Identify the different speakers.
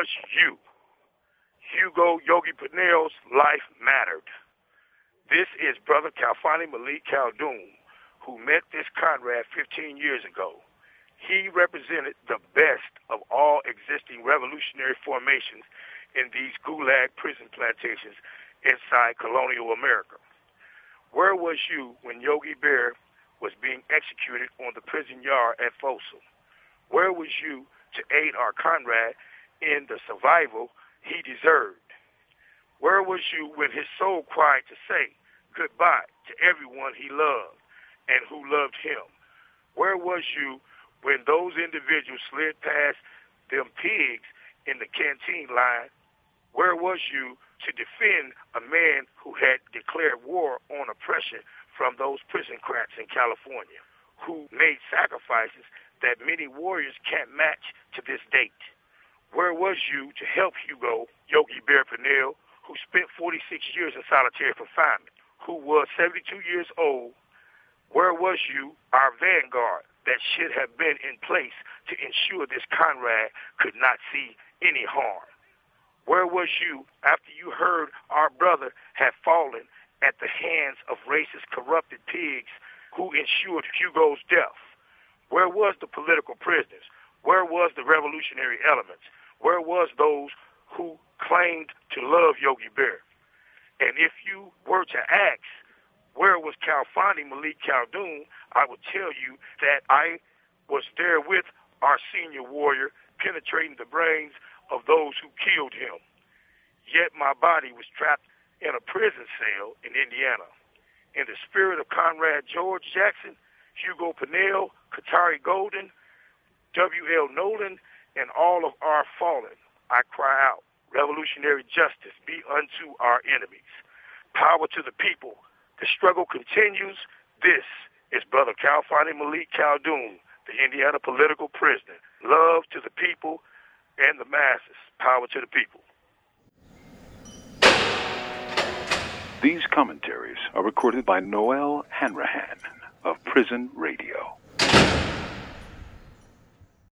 Speaker 1: was you? Hugo Yogi Peniel's life mattered. This is Brother Khalfani Malik Khaldoon, who met this Conrad 15 years ago. He represented the best of all existing revolutionary formations in these gulag prison plantations inside colonial America. Where was you when Yogi Bear was being executed on the prison yard at Folsom? Where was you to aid our Conrad in the survival he deserved? Where was you when his soul cried to say goodbye to everyone he loved and who loved him? Where was you when those individuals slid past them pigs in the canteen line? Where was you to defend a man who had declared war on oppression from those prison cracks in California, who made sacrifices that many warriors can't match to this date? Where was you to help Hugo Yogi Bear Peniel, who spent 46 years in solitary confinement, who was 72 years old? Where was you, our vanguard, that should have been in place to ensure this Conrad could not see any harm? Where was you after you heard our brother had fallen at the hands of racist, corrupted pigs who ensured Hugo's death? Where was the political prisoners? Where was the revolutionary elements? Where was those who claimed to love Yogi Bear? And if you were to ask, where was Khalfani Malik Khaldoon, I would tell you that I was there with our senior warrior, penetrating the brains of those who killed him. Yet my body was trapped in a prison cell in Indiana. In the spirit of Conrad George Jackson, Hugo Peniel, Katari Golden, W.L. Nolan, and all of our fallen, I cry out, revolutionary justice be unto our enemies. Power to the people. The struggle continues. This is Brother Khalfani Malik Khaldoon, the Indiana political prisoner. Love to the people and the masses. Power to the people.
Speaker 2: These commentaries are recorded by Noel Hanrahan of Prison Radio.